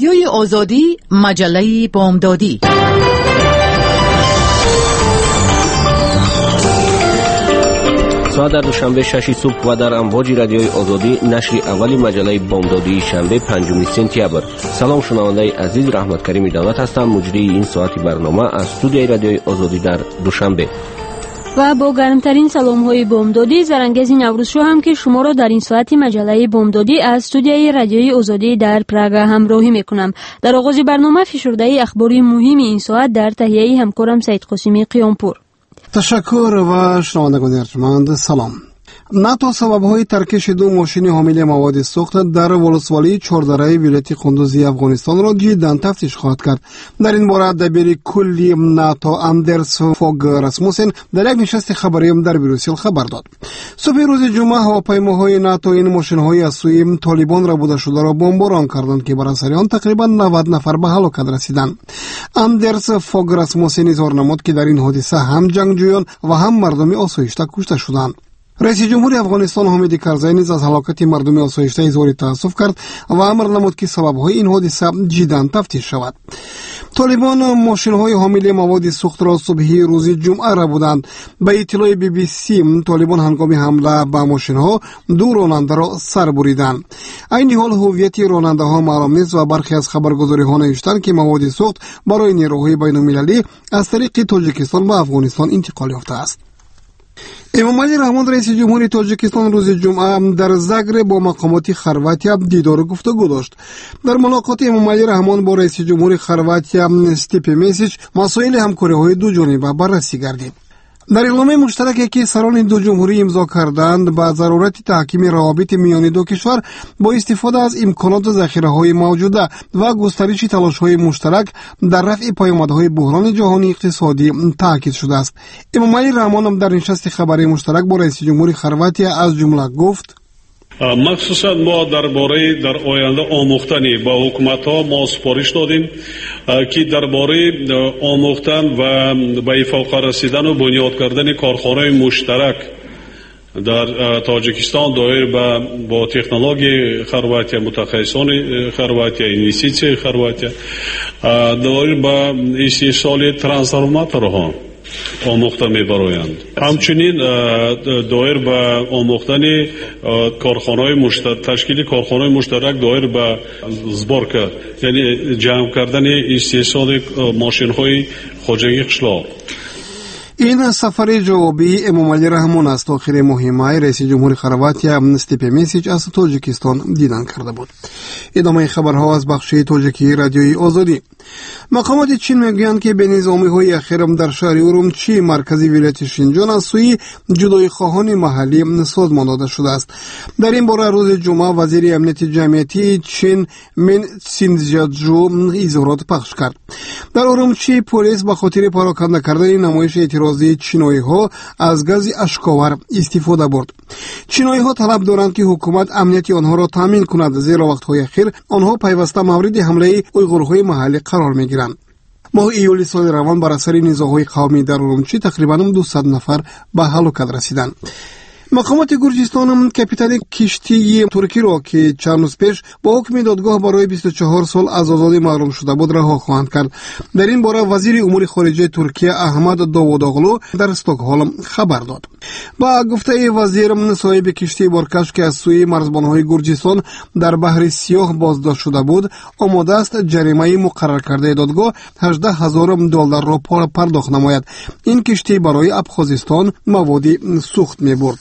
رادیوی آزادی، مجله بامدادی. ساعت در دوشنبه 6 صبح و در امواج رادیوی آزادی نشر اولی مجله بامدادی شنبه 5 سپتامبر. سلام شنونده عزیز، رحمت کریم دولت هستم، مجری این ساعتی برنامه از استودیوی رادیوی آزادی در دوشنبه. و با گرمترین سلام‌های بامدادی زرنگز نوروز شو هم که شما را در این ساعتی مجله بامدادی از استودیوی رادیوی آزادی در پراگ همراهی میکنم. در آغاز برنامه فشرده اخباری مهم این ساعت در تهیه همکارم سید قاسمی قیامپور. تشکر و شنوندگان ارجمند، سلام. ناتو سبب‌های ترکش دو ماشین حامل مواد سوخت در ولسوالی چهاردره ولایت قندوزی افغانستان را جداً تفتیش خواهد کرد. در این باره دبیر کلی ناتو اندرس فوگ راسموسن در یک نشست خبری در بروسل خبر داد. صبح روز جمعه هواپیماهای ناتو این ماشین‌های از سوی طالبان ربوده شده را بمباران کردند که بر اثر آن تقریباً 90 نفر به هلاکت رسیدند. اندرس فوگ راسموسن اظهار نمود که در این حادثه هم جنگجویان و هم مردم آسایشته کشته شدند. رئیس جمهور افغانستان حامد کرزی نیز از هلاکت مردم آسایشته اظهار تأسف کرد و امر نمود که سبب‌های این حادثه جداً تفتیش شود. طالبان ماشین‌های حامل مواد سوخت را صبح روز جمعه را بودند. به اطلاع BBC طالبان هنگام حمله به ماشین‌ها دو راننده را سر بریدند. این حال هویت راننده‌ها معلوم نیست و برخی از خبرگزاری‌ها نوشتند که مواد سوخت برای نیروهای بین‌المللی از طریق تاجیکستان به افغانستان انتقال یافته است. امامعلی رحمان رئیس جمهوری تاجیکستان روز جمعه در زاگرب با مقامات خرواتیا دیدار و گفتگو داشت. در ملاقات امامعلی رحمان با رئیس جمهور خرواتیا استیپه میسیچ مسائل همکاری‌های دو جانبه بررسی گردید. در اعلامیه مشترکی که سران دو جمهوری امضا کردند با ضرورت تحکیم روابط میان دو کشور با استفاده از امکانات و ذخیره‌های موجوده و گسترش تلاش‌های مشترک در رفع پیامدهای بحران جهانی اقتصادی تاکید شده است. امامعلی رحمان در نشست خبری مشترک با رئیس جمهور خرواتیا از جمله گفت: مخصوصا ما درباره در آینده آموختنی با حکومت‌ها ما سپارش دادیم که درباره آموختن و به فوق رسیدن و بنیاد کردن کارخانه‌های مشترک در تاجیکستان دایر با تکنولوژی خرواتیا، متخصصان خرواتیا، اینوستیسی خرواتیا دایر با استحصال ترانسفورماتورها آموخته می‌برند. همچنین دایر به آموختن کارخانه‌های مشترک، تشکیل کارخانه‌های مشترک دایر به زبرکه، یعنی جمع کردن استحصال ماشین‌های خواجگی قشلاق. این سفر جوابی امامعلی رحمان است. آخر مهمه رئیس جمهور خرواتیا استیپه میسیچ از تاجیکستان دیدن کرده بود. ادامه خبرها از بخش تاجیکی رادیوی آزادی. مقامات چین میگویند که به نظامی‌های اخیر در شهر ارومچی مرکزی ولایت شینجان از سوی جدایی خواهان محلی سازمان داده شده است. در این باره روز جمعه وزیر امنیت جمعیتی چین من سینزیاجو اظهارات پخش کرد. در ارومچی پلیس به خاطر پراکنده کردن نمایش اعتراضی چینایی‌ها از گاز اشکاور استفاده برد. چینایی‌ها طلب دارند که حکومت امنیت آنها را تامین کند، زیرا وقت‌های اخیر آنها پیوسته مورد حمله اویغورهای محلی قرار می‌گیرند. ماه ایولی سال روان بر اثر نزاع‌های قومی در ارومچی تقریباً 200 نفر به هلاکت رسیدند. مقامات گرجستان کاپیتان کشتی ترکی را که چند روز پیش با حکم دادگاه برای 24 سال از آزادی محروم شده بود رها خواهند کرد. در این باره وزیر امور خارجه ترکیه احمد داووداغلو در استکهلم خبر داد. با گفته وزیر، صاحب کشتی بارکش که از سوی مرزبان‌های گرجستان در بحر سیاه بازداشت شده بود آماده است جریمه مقرر کرده دادگاه $18,000 را پرداخت نماید. این کشتی برای ابخازستان مواد سوخت می‌برد.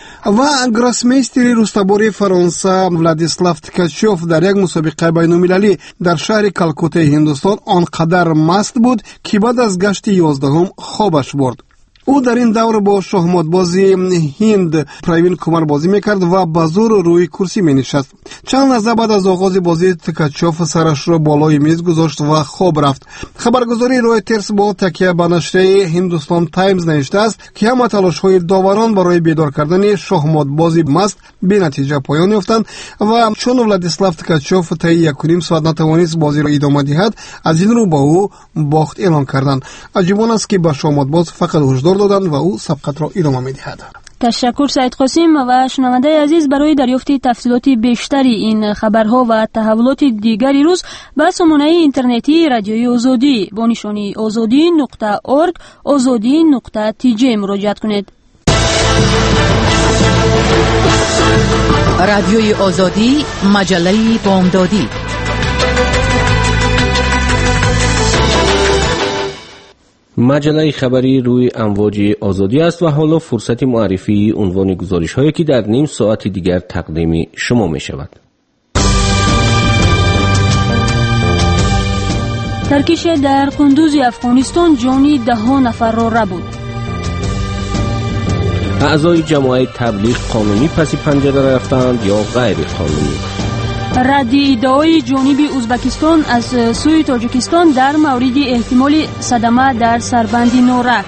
و گراسمیستری رستباری فرانسه ولادیسلاو تکاچوف در یک مسابقه بین‌المللی در شهر کلکوته هندوستان آنقدر مست بود که بعد از گشت 11 خوابش برد. او در این دور با شاهماتبازی هند پروین کمار بازی میکرد و با زور روی کرسی می نشست. چند لحظه بعد از آغاز بازی تکاچوف سرش را بالای میز گذاشت و خواب رفت. خبرگزاری رویترز با تکیه به نشر هندوستان تایمز نوشته است که همه تلاش‌های داوران برای بیدار کردن شاهماتبازی مست بی نتیجه پایان یافتند و چون ولادیسلاو تکاچوف تا 1.5 ساعت نتوانست بازی را ادامه دهد، از این رو با او باخت اعلان کردند. عجیب است که به شاهماتباز فقط هشدار دادند و او سبقت را ادامه می‌دهد. تشکر سعید قاسم. و شنونده عزیز، برای دریافت تفصیلات بیشتری این خبرها و تحولات دیگری روز به سامانه اینترنتی رادیوی آزادی با نشانی azadi.org azadi.tj مراجعه کنید. رادیوی آزادی، مجله بامدادی. مجله خبری روی امواج آزادی است و حالا فرصت معرفی عنوان گزارش هایی که در نیم ساعت دیگر تقدیم شما می شود. ترکیش در قندوز افغانستان جانی 10 نفر را بود. اعضای جماعت تبلیغ قانونی پس پنجره رفتند یا غیر قانونی؟ رد ادعای جانب ازبکستان از سوی تاجیکستان در مورد احتمال صدمه در سربند نورک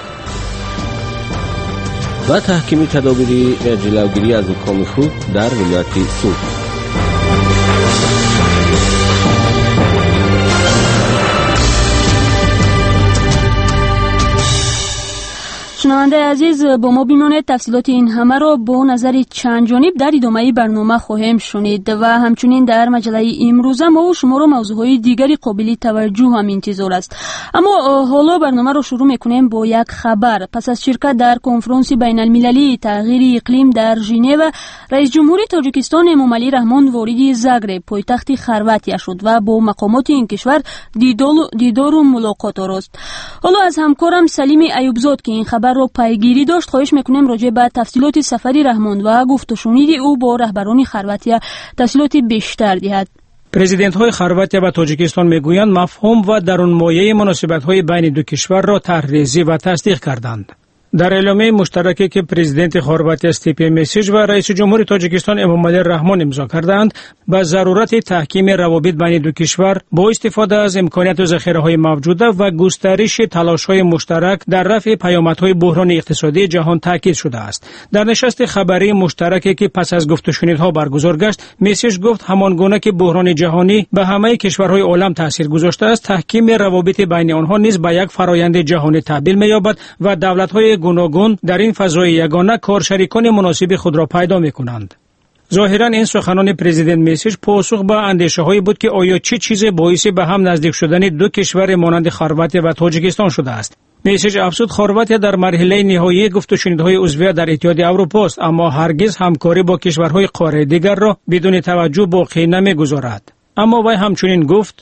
و تحکیم تدابیر جلوگیری از حکام خوب در ولایت سوت. شنونده عزیز، با ما بمانید تفصیلات این همه را با نظر چند جانب در ادامه برنامه خواهیم شنید و همچنین در مجله امروزه ما و شما را موضوعهای دیگری قابل توجه هم انتظار است. اما حالا برنامه را شروع میکنیم با یک خبر. پس از شرکت در کنفرانس بین المللی تغییر اقلیم در ژنو، رئیس جمهور تاجیکستان امامعلی رحمان وارد زاگرب پایتخت خرواتیا شد و با مقامات این کشور دیدار و ملاقات آورد. حالا از همکارم سلیم ایوبزاد که این خبر رو پیگیری داشت خواهش میکنیم راجع به تفصیلات سفری رحمان و گفت و شنید او با رهبران خرواتیا تفصیلات بیشتر دهد. پرزیدنت های خرواتیا و تاجیکستان میگویند مفهوم و درونمایه مناسبت های بین دو کشور را طرحریزی و تصدیق کردند. در اعلامیه مشترکی که پرزیدنت خرواتیا استیپه میسیچ و رئیس جمهور تاجیکستان امامعلی رحمان امضا کردند، با ضرورت تحکیم روابط بین دو کشور با استفاده از امکانات و ذخیره‌های موجوده و گسترش تلاش‌های مشترک در رفع پیامدهای بحران اقتصادی جهان تاکید شده است. در نشست خبری مشترکی که پس از گفت و شنیدها برگزار گشت، میسیچ گفت همانگونه که بحران جهانی به همه کشورهای عالم تاثیر گذاشته است، تحکیم روابط بین آنها نیز به یک فرآیند جهانی تبدیل می‌یابد و دولت‌های گوناگون در این فضای یگانه کارشریکان مناسب خود را پیدا می‌کنند. ظاهراً این سخنان پرزیدنت میسیچ پاسخ به اندیشه‌هایی بود که آیا چه چیزی باعث به هم نزدیک شدن دو کشور مانند خرواتیا و تاجیکستان شده است. میسیچ افزود خرواتیا در مرحله نهایی گفت و شنیدهای عضویت در اتحادیه اروپا است، اما هرگز همکاری با کشورهای قاره دیگر را بدون توجه باقی نمی‌گذارد. اما وی همچنین گفت: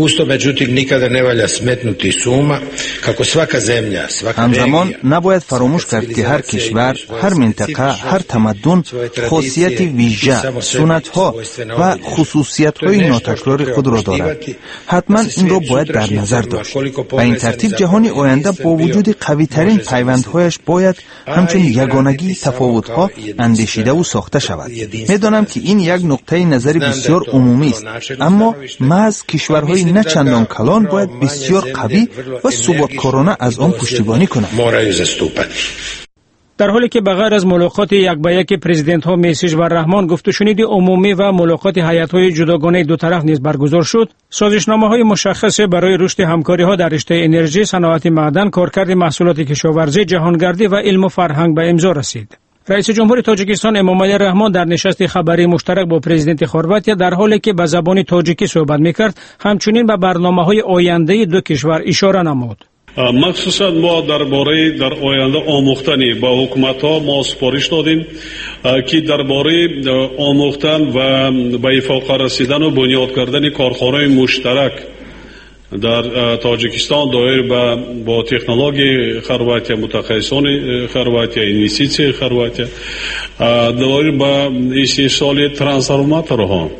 همزمان نباید فراموش کرد که هر کشور، هر منطقه، هر تمدن خاصیت ویژه، سنت‌ها و خصوصیت‌های ناتکرار خود را دارد. حتما این را باید در نظر داشت. به این ترتیب جهان آینده با وجود قوی‌ترین پیوندهایش باید همچون یگانگی تفاوت‌ها اندیشیده و ساخته شود. می‌دانم که این یک نقطه نظر بسیار عمومی است، اما محض کشورهای نه چندان کلان باید بسیار قوی و ثباتکارانه از آن پشتیبانی کنند. در حالی که بغیر از ملاقات یک به یک پرزیدنت ها میسیچ و رحمان گفت و شنید عمومی و ملاقات هیئت های جداگانه دو طرف نیز برگزار شد، سازشنامه های مشخص برای رشد همکاری ها در رشته انرژی، صنعت معدن، کارکرد محصولات کشاورزی، جهانگردی و علم و فرهنگ به امضا رسید. رئیس جمهور تاجیکستان امامعلی رحمان در نشست خبری مشترک با پرزیدنت خرواتیا در حالی که به زبان تاجیکی صحبت می‌کرد، همچنین به برنامه‌های آینده دو کشور اشاره نمود. مخصوصا ما در آینده آموختنی با حکومت‌ها ما سپارش دادیم که درباره آموختن و به افاق رسیدن و بنیاد کردن کارخانه‌های مشترک در تاجیکستان دایر با تکنولوژی خرواتیا، متخصصان خرواتیا، اینوستیسی خرواتیا دایر با استحصال ترانسفورماتورها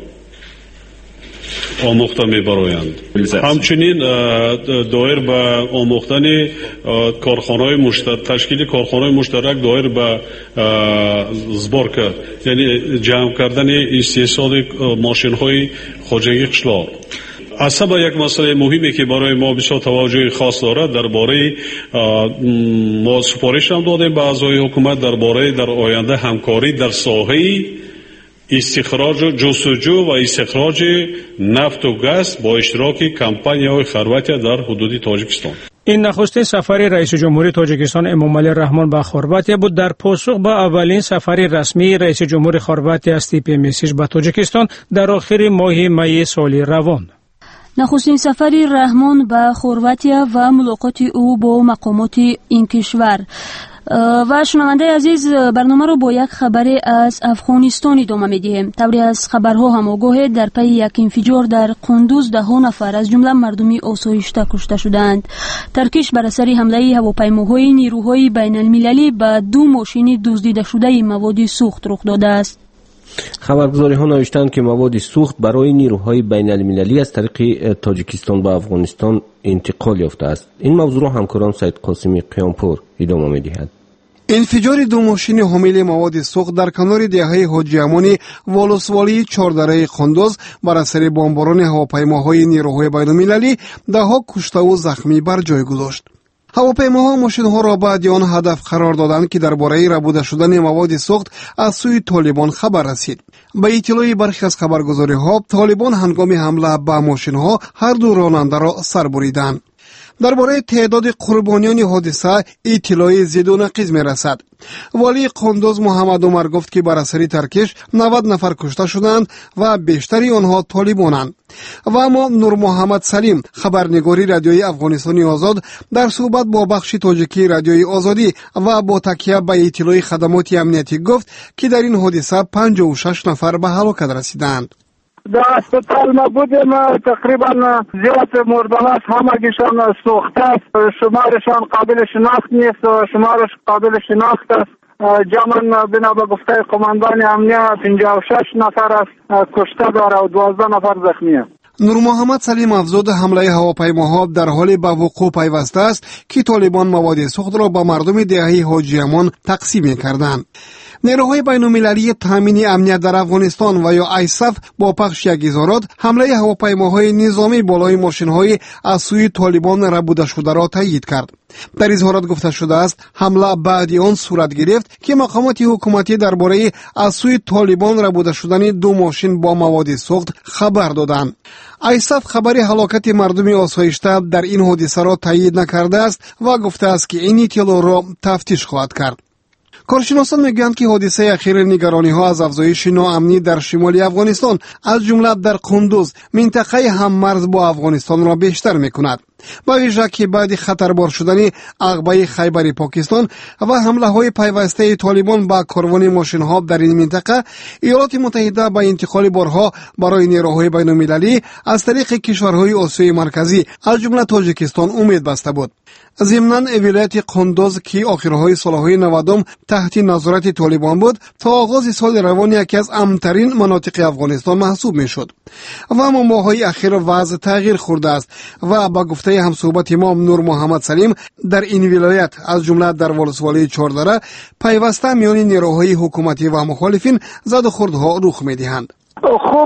آموخته می‌برند. همچنین دایر به آموختن کارخانه‌های مشترک، تشکیل کارخانه‌های مشترک دایر به زبرکه، یعنی جمع کردن استحصال ماشین‌های خواجگی قشلاق. اصلا یک مسئله مهمی که برای ما بسیار توجه خاص دارد، درباره ما سپارش هم دادیم به اعضای حکومت درباره در آینده همکاری در ساحه استخراج جستجو و استخراج نفت و گاز با اشتراک کمپانی‌های خرواتیا در حدود تاجیکستان. این نخستین سفر رئیس جمهوری تاجیکستان امامعلی رحمان به خورواتیا بود در پاسخ به اولین سفر رسمی رئیس جمهور خورواتیا استیپی میسیچ به تاجیکستان در آخر ماه می سال روان. نخستین سفر رحمان به خورواتیا و ملاقات او با مقامات این کشور. و شنونده عزیز، برنامه رو با یک خبر از افغانستان ادامه میدیم. طوری از خبرها هم آگاه در پی یک انفجار در قندوز 10 نفر از جمله مردمی آسایشته کشته شدند. ترکیش بر اثر حمله هواپیماهای نیروهای بین المللی به 2 ماشین دزدیده شده مواد سوخت رخ داده است. خبرگزاری ها نوشتند که مواد سوخت برای نیروهای بین المللی از طریق تاجیکستان به افغانستان انتقال یافته است. این موضوع را همکاران سید قاسمی قیامپور ادامه می‌دهند. انفجار 2 ماشین حامل مواد سوخت در کنار دهه حاجی امانی ولسوالی چهاردره قندوز بر اثر بمباران هواپیماهای نیروهای بین المللی 10 کشته و زخمی بر جای گذاشت. هواپیماها ماشین‌ها را بعد آن هدف قرار دادند که درباره ربوده شدن مواد سوخت از سوی طالبان خبر رسید. به اطلاع برخی از خبرگزاری‌ها، طالبان هنگام حمله به ماشین‌ها هر 2 راننده را سر بریدند. درباره تعداد قربانیان حادثه اطلاعی زد و نقیض می‌رسد. والی قندوز محمد عمر گفت که بر اثر ترکش 90 نفر کشته شدند و بیشتری آنها طالبانند. و اما نور محمد سلیم، خبرنگاری رادیوی افغانستان آزاد، در صحبت با بخش تاجیکی رادیوی آزادی و با تکیه به اطلاع خدمات امنیتی گفت که در این حادثه 56 نفر به هلاکت رسیدند. در اسپیتال ما بودیم، تقریبا زیاد مردان است، همگیشان سوخته است، شمارشان قابل شناخت نیست و شمارش قابل شناخت است. جمعاً بنا به گفته قماندان امنیت 56 نفر است کشته داره و 12 نفر زخمی است. نور محمد سلیم افزود حمله هواپیماها در حال به وقوع پیوسته است که طالبان مواد سوخت را به مردم دهه حاجی امان تقسیم کردند. نیروهای بین المللی تامین امنیت در افغانستان و یا آیساف با پخش یک اظهارات حمله هواپیماهای نظامی بالای ماشین‌های از سوی طالبان ربوده شده را تایید کرد. در اظهارات گفته شده است حمله بعد آن صورت گرفت که مقامات حکومتی درباره از سوی طالبان ربوده شدن 2 ماشین با مواد سوخت خبر دادند. آیساف خبر هلاکت مردم آسایشته در این حادثه را تایید نکرده است و گفته است که این اطلاع را تفتیش خواهد کرد. کارشناسان میگویند که حادثه اخیر نگرانی ها از افزایش ناامنی در شمال افغانستان از جمله در قندوز، منطقه هم مرز با افغانستان را بیشتر میکند. با ویژه که بعد خطربار شدن عقبه خیبر پاکستان و حمله های پیوسته طالبان به کاروان ماشین ها در این منطقه، ایالات متحده به انتقال بارها برای نیروهای بین المللی از طریق کشورهای آسیای مرکزی از جمله تاجیکستان امید بسته بود. ضمناً ولایت قندوز که آخرهای سالهای 90 تحت نظارت طالبان بود، تا آغاز سال روان یکی از امن‌ترین مناطق افغانستان محسوب میشد. و اما ماه‌های اخیر وضع تغییر خورده است و با گفته همصحبت امام نور محمد سلیم در این ولایت از جمله در ولسوالی چهاردره پیوسته میان نیروهای حکومتی و مخالفین زد و خوردها رخ میدهند. خوب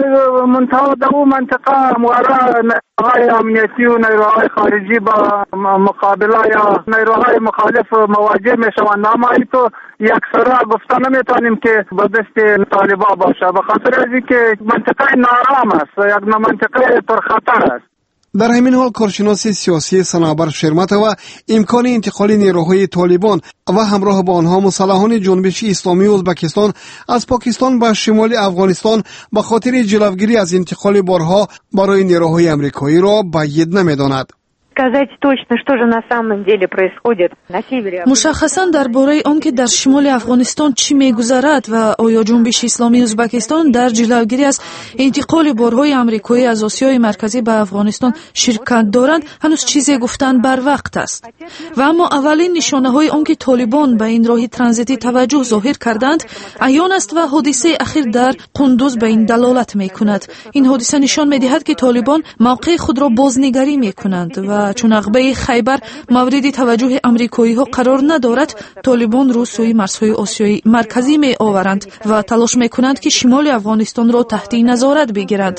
منطقه در اون منطقه همواره نیروهای امنیتی و نیروهای خارجی با مقابله یا نیروهای مخالف مواجه میشوند، اما این تو یکسره گفته نمیتونیم که به دست طالبان باشه، به خاطر از اینکه منطقه نارام است، یک منطقه پرخطر است. در همین حال کارشناس سیاسی صنابر شرمت و امکان انتقال نیروهای طالبان و همراه با آنها مسلحان جنبش اسلامی ازبکستان از پاکستان به شمال افغانستان به خاطر جلوگیری از انتقال بارها برای نیروهای امریکایی را بعید نمی‌داند. مشخصاً درباره آنکه در شمال افغانستان چی می‌گذرد و آیا جنبش اسلامی ازبکستان در جلوگیری از انتقال بارهای آمریکایی از آسیای مرکزی به افغانستان شرکت دارند هنوز چیزی گفتن بر وقت است. و اما اولین نشانه‌های آنکه طالبان به این راه ترانزیتی توجه ظاهر کردند عیان است و حادثه اخیر در قندوز به این دلالت می‌کند. این حادثه نشان می‌دهد که طالبان موقع خود را بازنگری می‌کنند و چون عقبه خیبر مورد توجه امریکایی ها قرار ندارد، طالبان رو سوی مرزهای آسیای مرکزی می آورند و تلاش می کنند که شمال افغانستان را تحت نظارت بگیرند.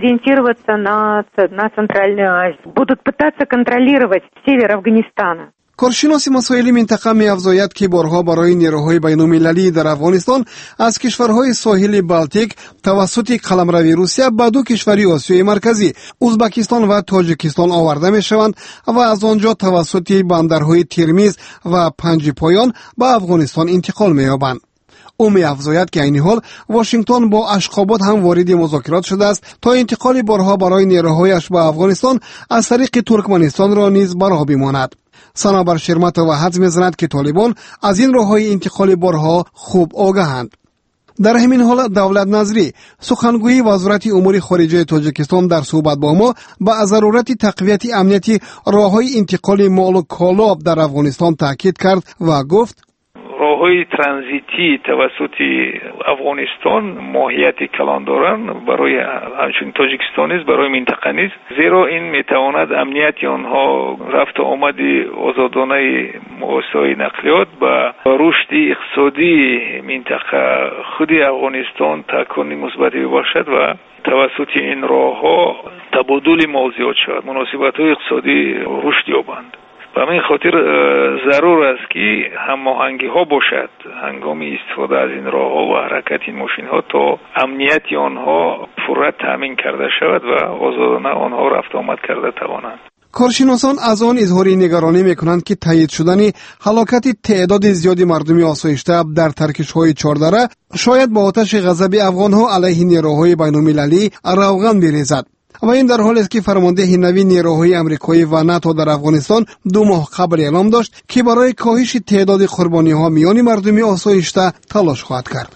переориентироваться на Центральную Азию. Будут пытаться контролировать север Афганистана. کارشناس مسائل منطقه می‌افزاید که بارها برای نیروهای بین‌المللی در افغانستان از کشورهای ساحل بالتیک توسط قلمرو روسیه به دو کشور آسیای مرکزی ازبکستان و تاجیکستان آورده می‌شوند و از آنجا توسط بندرهای ترمیز و پنج پایان به افغانستان انتقال می‌یابند. او می‌افزاید که این حال واشنگتن با اشخابات هم وارد مذاکرات شده است تا انتقال بارها برای نیروهایش به افغانستان از طریق ترکمنستان را نیز برها بماند. صنابر شرمت و حدس می‌زند که طالبان از این راه‌های انتقال بارها خوب آگاهند. در همین حال دولت نظری سخنگوی وزارت امور خارجه تاجیکستان در صحبت با ما به ضرورت تقویت امنیتی راه‌های انتقال مال و کالا در افغانستان تاکید کرد و گفت راه‌های ترانزیتی توسط افغانستان ماهیت کلان دارند برای همچنین تاجیکستان نیز برای منطقه نیز، زیرا این میتواند امنیت آنها رفت آمد آزادانه وسایل نقلیات و رشد اقتصادی منطقه خود افغانستان تکانی مثبتی باشد و توسط این راه‌ها تبادل مال زیاد شود، مناسبت‌های اقتصادی رشد یابند. و همین خاطر ضرور است که هماهنگی ها باشد هنگام استفاده از این راه ها و حرکت این ماشین ها تا امنیت آنها پورا تامین کرده شود و آزادانه آنها رفت آمد کرده توانند. کارشناسان از آن اظهار نگرانی میکنند که تایید شدن هلاکت تعداد زیادی مردم آسایشته در ترکش‌های چهاردره شاید با آتش غضب افغان‌ها علیه نیروهای بین‌المللی روغن بریزد. و این در حالی است که فرمانده نوین نیروهای آمریکایی و ناتو در افغانستان 2 ماه قبل اعلام داشت که برای کاهش تعداد قربانی‌ها میان مردم آسایشته تلاش خواهد کرد.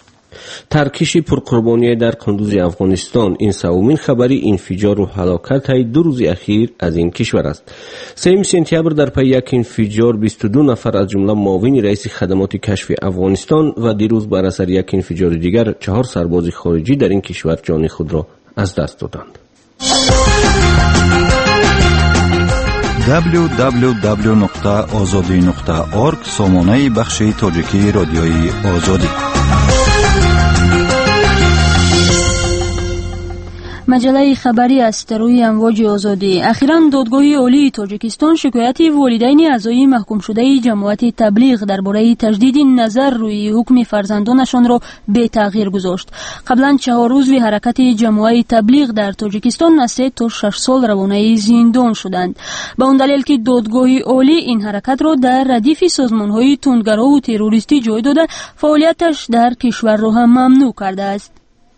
ترکش پرقربانی در کندوز افغانستان این سومین خبری انفجار و هلاکت های 2 روز اخیر از این کشور است. 3 سپتامبر در پی یک انفجار 22 نفر از جمله معاون رئیس خدمات کشف افغانستان و دیروز بر اثر یک انفجار دیگر 4 سرباز خارجی در این کشور جان خود را از دست دادند. www.azadi.org سامانه بخش تاجیکی رادیوی آزادی. مجله خبری است روی امواج آزادی. اخیراً دادگاه عالی تاجیکستان شکایت والدین اعضای محکوم شده جماعت تبلیغ درباره تجدید نظر روی حکم فرزندانشان را بی تغییر گذاشت. قبلا 4 عضو حرکت جماعت تبلیغ در تاجیکستان از 3 تا 6 سال روانه زندان شدند با اون دلیل که دادگاه عالی این حرکت را در ردیف سازمان‌های تندگرا و تروریستی جای داده فعالیتش در کشور را هم ممنوع کرده است.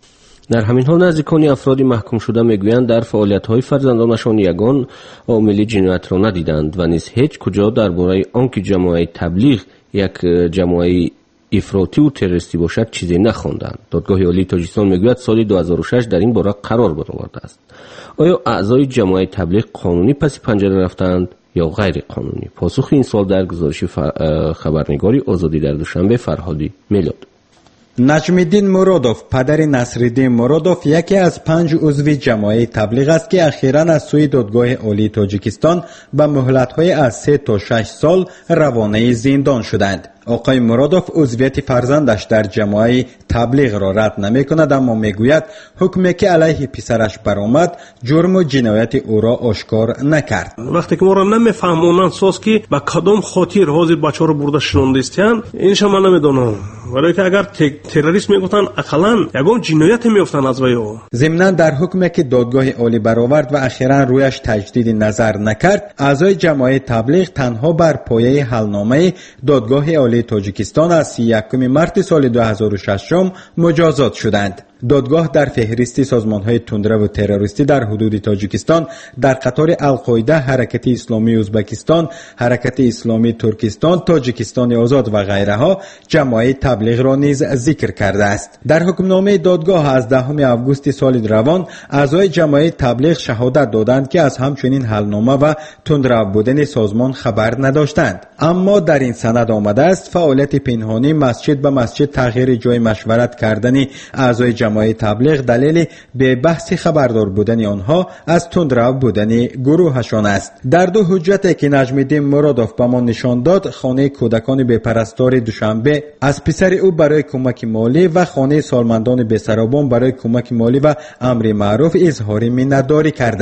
در همین حال نزدیکان افراد محکوم شده میگویند در فعالیت‌های فرزندانشان یگان عامل جنایت را ندیدند و نیز هیچ کجا درباره آنکه جماعت تبلیغ یک جماعت افراطی و تروریستی باشد چیزی نخواندند. دادگاه عالی تاجیکستان میگوید سال 2006 در این باره قرار برآورده است. آیا اعضای جماعت تبلیغ قانونی پس پنجره رفتند یا غیر قانونی؟ پاسخ این سوال در گزارش خبرنگاری آزادی در دوشنبه فرهادی میلاد. نجم‌الدین مرادوف پدر نصرالدین مرادوف یکی از 5 عضو جماعت تبلیغ است که اخیراً از سوی دادگاه عالی تاجیکستان به مهلت‌های از 3 تا 6 سال روانه زندان شدند. آقای مرادوف عضویت فرزندش در جماعت تبلیغ را رد نمی‌کند، اما میگوید حکمی که علیه پسرش برآمد جرم و جنایت او را آشکار نکرد. وقتی که ما را نمی‌فهمونند ساز که با کدام خاطر حاضر بچه‌ها را برده شونده استند، این شما نمی‌دانم، ولی که اگر تروریست میگفتن اقلاً یگان جنایت می‌افتند از وی او. ضمناً در حکمی که دادگاه عالی برآورد و اخیراً رویش تجدید نظر نکرد، اعضای جماعت تبلیغ تنها بر پایه حلنامه دادگاه عالی تاجیکستان از 31 مارس سال 2006 مجازات شدند. دادگاه در فهرست سازمان‌های تندرو و تروریستی در حدود تاجیکستان در قطار القاعده، حرکت اسلامی ازبکستان، حرکت اسلامی ترکستان، تاجیکستان آزاد و غیرها جماعت تبلیغ را نیز ذکر کرده است. در حکمنامه دادگاه از 10 آگوست سال روان اعضای جماعت تبلیغ شهادت دادند که از همچنین حلنامه و تندرو بودن سازمان خبر نداشتند. اما در این سند آمده است فعالیت پنهانی مسجد به مسجد تغییر جای مشورت کردن اعضای جماعت تبلیغ دلیل به بحث خبردار بودن آنها از تندرو بودن گروهشان است. در 2 حجتی که نجم‌الدین مرادوف به ما نشان داد، خانه کودکان بی‌پرستار دوشنبه از پسر او برای کمک مالی و خانه سالمندان بی‌سرابان برای کمک مالی و امر معروف اظهار منتداری کردند.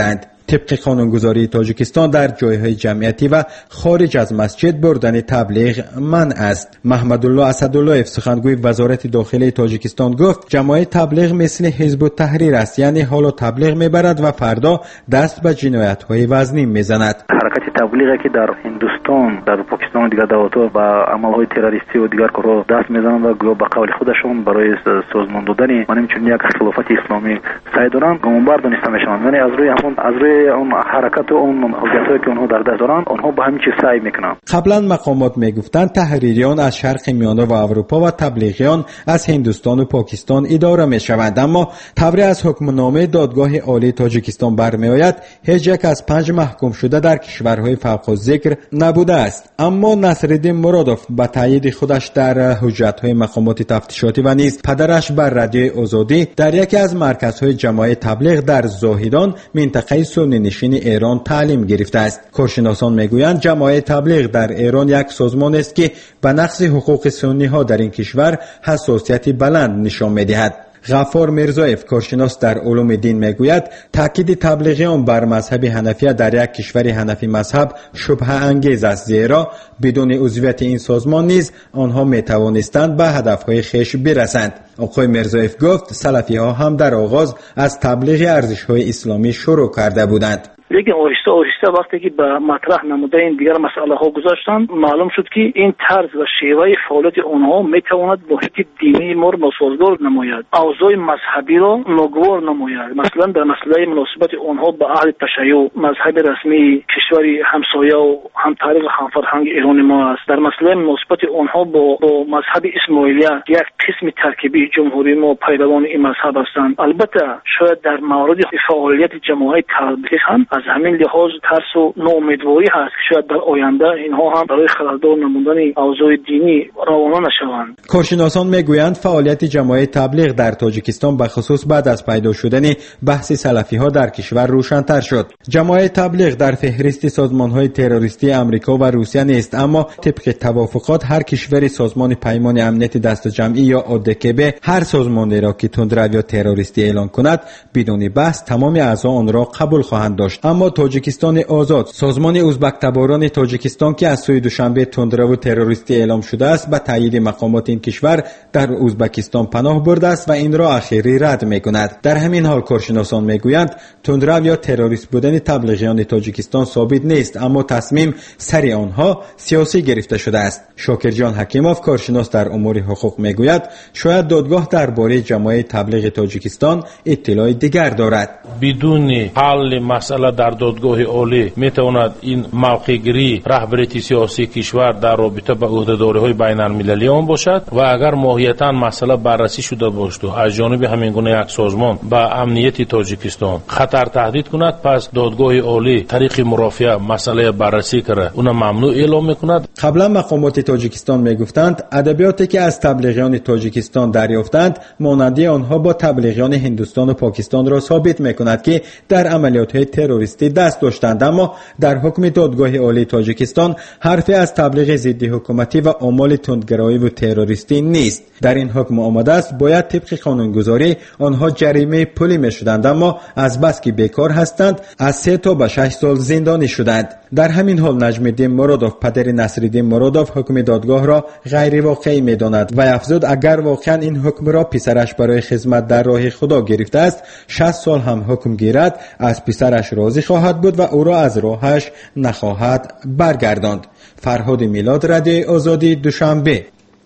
طبق قانونگذاری تاجیکستان در جایهای جمعیتی و خارج از مسجد بردن تبلیغ منع است. محمدالله اسدالله سخنگوی وزارت داخلی تاجیکستان گفت جماعت تبلیغ مثل حزب التحریر است، یعنی حالا تبلیغ میبرد و فردا دست به جنایت‌های وزنی میزند. حرکت تبلیغی که در هندوستان، در پاکستان و دیگر دولت‌ها با عمل‌های تروریستی و دیگر کارها دست میزنند و گویا به قول خودشون برای سازمان دادن چون یک خلافت اسلامی سعی دارند گمانبر دانسته میشوند. یعنی از روی اون حرکت و اون حجتایی که اونها در دست دارند آنها به همین چیز سعی میکنند. قبلا مقامات میگفتند تحریریان از شرق میانه و اروپا و تبلیغیان از هندوستان و پاکستان اداره میشوند، اما طوری از حکمنامه دادگاه عالی تاجیکستان برمیآید هیچ یک از 5 محکوم شده در کشورهای فوق الذکر نبوده است. اما نصرالدین مرادوف با تایید خودش در حجت‌های مقامات تفتیشاتی و نیز پدرش بر رادیوی آزادی در یکی از مرکزهای جماعت تبلیغ در زاهدان منطقه سنی نشین ایران تعلیم گرفته است. کارشناسان میگویند جماعت تبلیغ در ایران یک سازمان است که به نقض حقوق سنی ها در این کشور حساسیت بلند نشان میدهد. غفار میرزایف کارشناس در علوم دین میگوید تاکید تبلیغیان بر مذهب حنفیه در یک کشور حنفی مذهب شبهه انگیز است، زیرا بدون عضویت این سازمان نیز آنها میتوانستند به هدفهای خویش برسند. آقای میرزایف گفت سلفی ها هم در آغاز از تبلیغ ارزش های اسلامی شروع کرده بودند. لیکن آهسته وقتی که به مطرح نموده این دیگر مسئله ها گذاشتند معلوم شد که این طرز و شیوه فعالیت آنها میتواند محیط دینی ما را ناسازگار نماید، اوضاع مذهبی را ناگوار نماید. مثلا در مسئله مناسبت آنها به اهل تشیع مذهب رسمی کشور همسایه و هم تاریخ و هم فرهنگ ایران ما است. در مسئله مناسبت آنها با مذهب اسماعیلیه یک قسم ترکیبی جمهوری ما پیروان این مذهب هستند. البته شاید در مورد فعالیت جماعت تبلیغ هم از همین لحاظ ترس و ناامیدواری هست که شاید در آینده اینها هم برای خلالدار نمودن اوضاع دینی روانه نشوند. کارشناسان میگویند فعالیت جماعت تبلیغ در تاجیکستان به خصوص بعد از پیدا شدن بحث سلفی ها در کشور روشن‌تر شد. جماعت تبلیغ در فهرست سازمان‌های تروریستی آمریکا و روسیه نیست، اما طبق توافقات هر کشور سازمان پیمان امنیت دست جمعی یا ODKB هر سازمانی را که تندرو یا تروریستی اعلان کند بدون بحث تمام اعضا آن را قبول خواهند داشت. اما تاجیکستان آزاد، سازمان ازبک تباران تاجیکستان که از سوی دوشنبه تندرو تروریستی اعلام شده است، به تایید مقامات این کشور در ازبکستان پناه برده است و این را اخیری رد می‌کند. در همین حال کارشناسان میگویند تندرو یا تروریست بودن تبلیغیان تاجیکستان ثابت نیست، اما تصمیم سری آنها سیاسی گرفته شده است. شاکرجان حکیموف کارشناس در امور حقوق میگوید شاید دادگاه درباره جماعت تبلیغ تاجیکستان اطلاع دیگر دارد. بدون حل مسئله در دادگاه عالی میتواند این موقع گیری رهبری سیاسی کشور در رابطه با عهده‌داری‌های بین‌المللی آن باشد و اگر ماهیتاً مسئله بررسی شده باشد از جانب همین گونه یک سازمان با امنیت تاجیکستان خطر تهدید کند، پس دادگاه عالی طریق مرافعه مسئله بررسی کرده اون ممنوع اعلام میکند. قبلا مقامات تاجیکستان میگفتند ادبیاتی که از تبلیغیان تاجیکستان دریافتند مانندی آنها با تبلیغیان هندوستان و پاکستان را ثابت میکند که در عملیات‌های تروریستی دست داشتند، اما در حکم دادگاه عالی تاجیکستان حرفی از تبلیغ ضد حکومتی و اعمال تندگرایی و تروریستی نیست. در این حکم آمده است باید طبق قانونگذاری آنها جریمه پولی میشدند، اما از بس که بیکار هستند از 3 تا به 6 سال زندانی شدند. در همین حال نجم‌الدین مرادوف پدر نصرالدین مرادوف حکم دادگاه را غیر واقعی می‌داند و افزود اگر واقعا این حکم را پسرش برای خدمت در راه خدا گرفته است 60 سال هم حکم گیرد از پسرش راضی خواهد بود و او را از راهش نخواهد برگرداند. فرهاد میلاد، رادیوی آزادی، دوشنبه.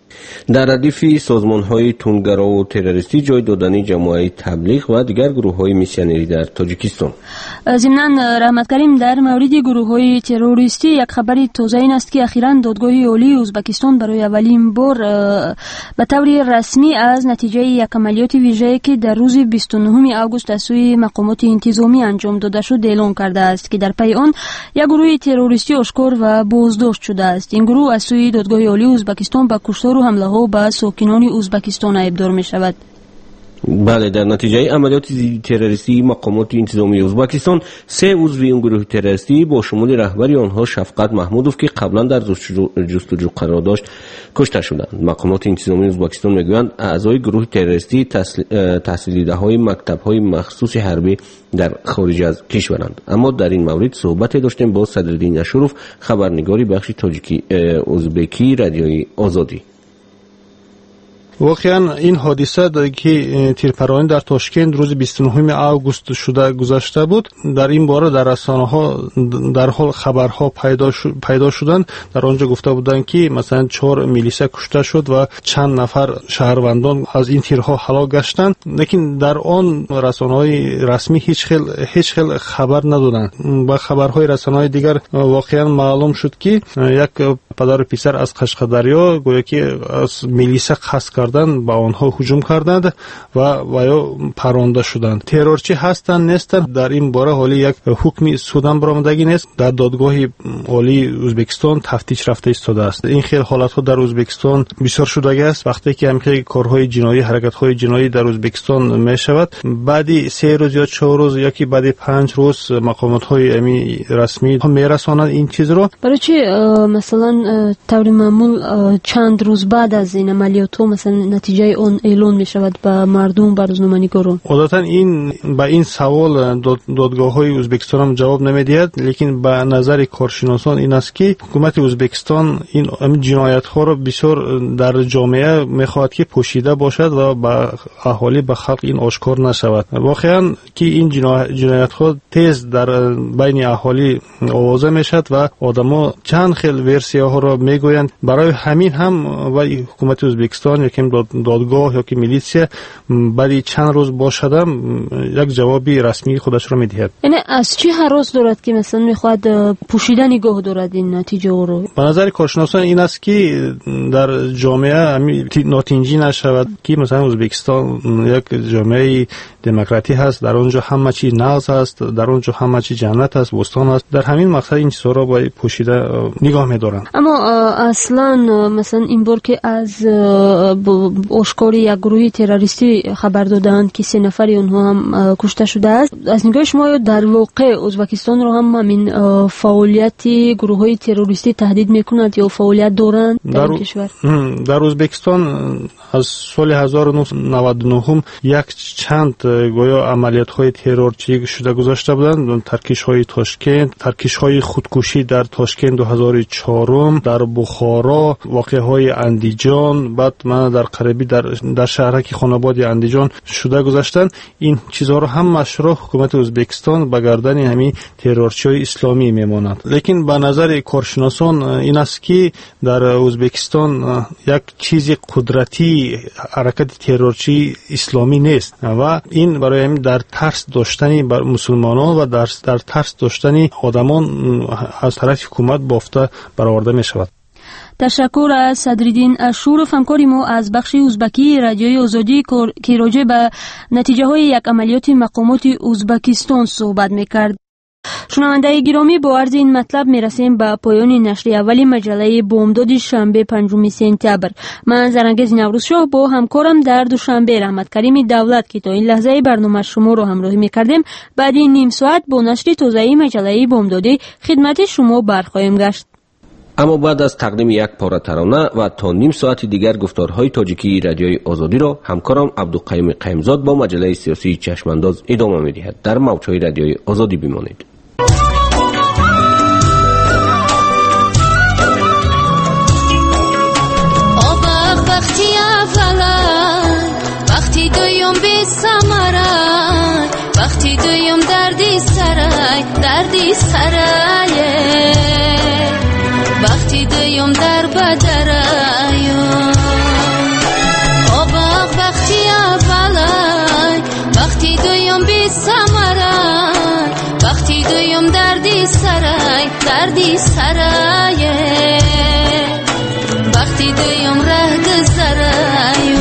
در ردیف سازمان‌های تندگرا و تروریستی جای دادن جماعت تبلیغ و دیگر گروه‌های میسیونری در تاجیکستان. ضمناً رحمت کریم در مورد گروه‌های تروریستی یک خبر تازه این است که اخیراً دادگاه عالی ازبکستان برای اولین بار به طور رسمی از نتیجه یک عملیات ویژه‌ای که در روز 29 آگوست از سوی مقامات انتظامی انجام داده شد اعلام کرده است که در پی آن یک گروه تروریستی آشکار و بازداشت شده است. این گروه از سوی دادگاه عالی ازبکستان به کشتار و حمله ها به ساکنان ازبکستان ابدار می شود. بله، در نتیجه عملیات تروریستی مقامات انتظامی ازبکستان 3 عضو این گروه تروریستی با شمول رهبری آنها شفقت محمودوف که قبلا در جستجو قرار داشت کشته شدند. مقامات انتظامی ازبکستان میگویند اعضای گروه تروریستی تحصیل دیده‌های مکتب‌های مخصوص حربی در خارج از کشورند. اما در این مورد صحبت داشتیم با صدرالدین اشروف، خبرنگاری بخش تاجیکی ازبکی رادیوی آزادی. واقعا این حادثه که تیرپرانی در تاشکند روز 29 آگوست شده گذشته بود، در این باره در رسانه‌ها در حال خبرها پیدا شدند. در آنجا گفته بودند که مثلا 4 میلیشه کشته شد و چند نفر شهروندان از این تیرها هلاک گشتند، لیکن در آن رسانه‌های رسمی هیچ خیل خبر ندادند. با خبرهای رسانه‌های دیگر واقعا معلوم شد که یک پدر و پسر از قشقدریا گویا که از میلیشه قصد با آنها هجوم کردند و یا پرانده شدند. ترورچی هستند نیستند در این باره حالی یک حکمی سودان برآمدگی نیست. در دادگاه عالی ازبکستان تفتیش رفته ایستاده است. این خیلی حالت‌ها در ازبکستان بسیار شدگی است. وقتی که همین کارهای جنایی، حرکت‌های جنایی در ازبکستان می‌شود، بعدی 3 روز یا 4 روز یا که بعدی 5 روز مقامات‌های رسمی هم میرسانند این چیز رو. برای چی مثلا طور معمول چند روز بعد از این عملیات مثلا نتیجه اون اعلان می شود به مردم، به روزنامه‌نگاران؟ عادتا این با این سوال دادگاه‌های ازبکستان هم جواب نمی‌دهد، لیکن به نظر کارشناسان این است که حکومت ازبکستان این جنایت‌ها را بسیار در جامعه می‌خواهد که پوشیده باشد و به اهالی، به خلق این آشکار نشود. واقعاً که این جنایت‌ها تیز در بین اهالی آوازه می‌شود و آدم‌ها چند خیل ورسی‌ها را می‌گویند. برای همین هم و حکومت ازبکستان یکم دادگاه یا که میلیسیا بعد چند روز باشدم یک جوابی رسمی خودش را میدهد. یعنی از چی هراس دارد که مثلا میخواد پوشیدن نگاه دارد این نتیجه رو؟ به نظر کارشناسان این است که در جامعه ناتینجی نشود که مثلا ازبکستان یک جامعه دموکراتی هست، در اونجا همه چی ناز هست، در اونجا همه چی جنت هست، بستان هست. در همین مقصد این چیزا را با پوشیده نگاه می‌دارند. اما اصلا مثلا این بار که از آشکاری یک گروه تروریستی خبر دادند که 3 نفر اونها هم کشته شده است، از نگاه شما در واقع ازبکستان رو هم همین فعالیت گروه‌های تروریستی تهدید می‌کند یا فعالیت دارند در کشور؟ در ازبکستان از سال 1999 یک چند گویا عملیات‌های ترورچی شده گذاشته بودند. ترکش‌های تاشکند، ترکش‌های خودکشی در تاشکند 2004، در بخارا واقعه‌های اندیجان، بعد من در قریبی در شهرک خاناباد اندیجان شده گذاشتن. این چیزها رو هم مشروع حکومت ازبکستان به گردن همین ترورچی‌های اسلامی میماند. لیکن به نظر کارشناسان این است که در ازبکستان یک چیز قدرتی حرکت ترورچی اسلامی نیست و این برای همین در ترس داشتن بر مسلمانان و در ترس داشتن آدمان از طرف حکومت بافته برآورده می شود. تشکر از صدرالدین اشروف، همکاری ما از بخش ازبکی رادیوی آزادی که راجع به نتیجه های یک عملیات مقامات ازبکستان صحبت میکرد. شنونده گرامی، با عرض این مطلب میرسیم به پایان نشر اولی مجله بامداد شنبه 5 سپتامبر. من زرنگز نوروزشاه با همکارم در دوشنبه رحمت کریم دولت که تا این لحظه برنامه شما رو همراهی میکردیم، بعد این نیم ساعت با نشر تازه مجله بامدادی خدمت شما برخواهیم گشت. اما بعد از تقدیم یک پاره ترانه و تا نیم ساعت دیگر گفتارهای تاجیکی رادیوی آزادی را همکارم عبدالقیوم قیمزاد با مجله سیاسی چشمانداز ادامه می‌دهد. در موج‌های رادیوی آزادی بمانید. وقتی دویم بی سمرای، وقتی دویم دردی سرای، وقتی دویم در بدرای، آباق وقتی اولای، وقتی دویم بی سمرای، وقتی دویم دردی سرای، وقتی دویم ره گذرای.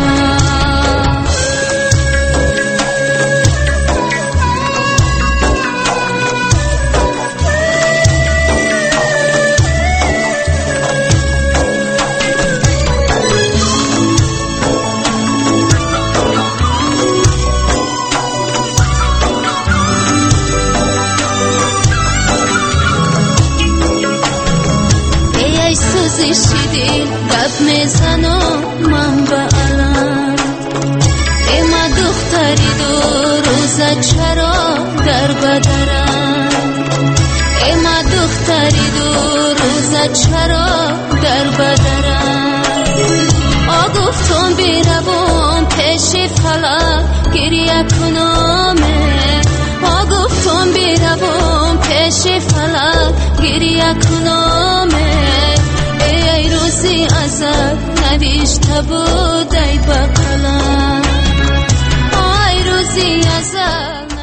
دل گپ میزنم من به علم اما دختری دو روزه چرا در بدرم اما دختری دو روزه چرا در بدرم گفتم بیروم پیش فلک گریه کنامه گفتم بیروم پیش فلک گریه کنامه ای روزی ازت ندیشته بود ای بقلم ای روزی ازت